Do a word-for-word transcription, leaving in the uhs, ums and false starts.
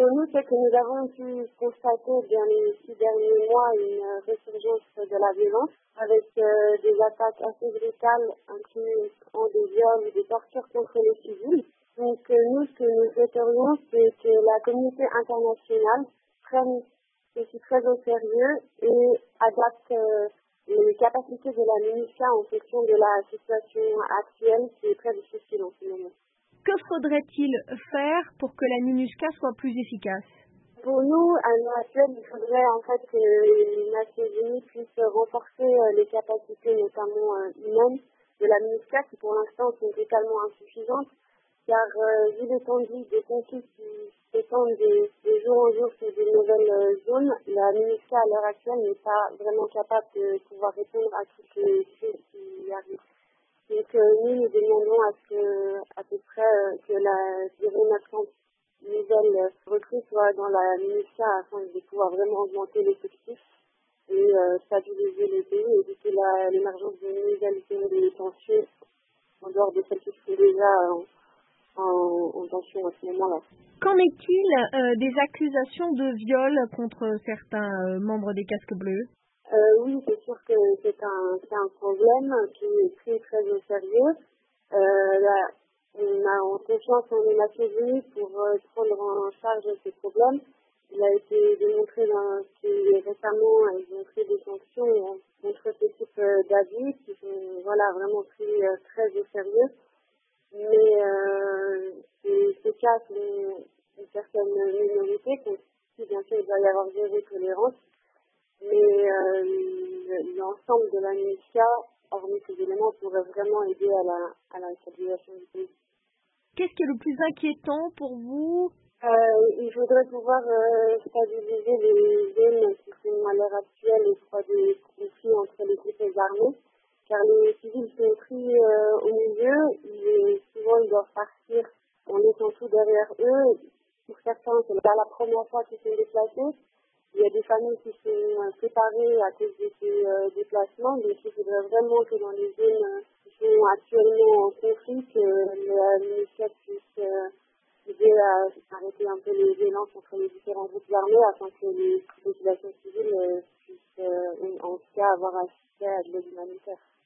pour nous, c'est que nous avons pu constater dans les six derniers mois une résurgence de la violence avec euh, des attaques assez brutales incluant des viols et des tortures contre les civils. Donc euh, nous, ce que nous souhaiterions, c'est que la communauté internationale prenne ceci très au sérieux et adapte euh, les capacités de la MINUSCA en fonction de la situation actuelle qui est très difficile en ce moment. Que faudrait-il faire pour que la MINUSCA soit plus efficace? Pour nous, à l'heure actuelle, il faudrait en fait que les Nations Unies puissent renforcer euh, les capacités, notamment euh, humaines, de la MINUSCA, qui pour l'instant sont totalement insuffisantes, car euh, vu l'étendue des conflits qui s'étendent des, des jours en jour sur des nouvelles euh, zones, la MINUSCA à l'heure actuelle n'est pas vraiment capable de pouvoir répondre à toutes les crises qui arrivent. Donc euh, nous, nous demandons à ce que, à peu près, euh, que la environ neuf cents nouvelles recrues soient dans la MINUSCA afin de pouvoir vraiment augmenter l'effectif et euh, stabiliser le pays et éviter la, l'émergence de nouvelles zones de tension en dehors de celles qui sont déjà en, en, en tension à ce moment-là. Qu'en est-il euh, des accusations de viol contre certains euh, membres des casques bleus? Euh, oui, c'est sûr que c'est un, c'est un problème qui est pris très au sérieux. Euh, là, on a en confiance en les Nations Unies pour euh, prendre en charge ces problèmes. Il a été démontré dans, que récemment, ils ont pris des sanctions contre ce type euh, d'abus qui sont voilà, vraiment pris euh, très au sérieux. Mais euh, ces, ces cas sont une certaine minorité, donc si bien sûr il doit y avoir zéro tolérance. Mais euh, l'ensemble de la MINUSCA, hormis ces éléments, pourrait vraiment aider à la, à la stabilisation du pays. Qu'est-ce qui est le plus inquiétant pour vous? Euh, il faudrait pouvoir euh, stabiliser les zones qui sont à l'heure actuelle les fois des conflits entre les groupes armés, car les civils sont pris euh, au milieu, et souvent ils doivent partir en laissant tout derrière eux. Pour certains, c'est pas la première fois qu'ils sont déplacés. Il y a des familles qui sont euh, séparées à cause de ces euh, déplacements, donc il faudrait vraiment que dans les zones euh, qui sont actuellement en conflit, que la MINUSCA puisse euh, aider à arrêter un peu les violences entre les différents groupes armés afin que les populations civiles euh, puissent euh, en tout cas avoir accès à de l'aide humanitaire.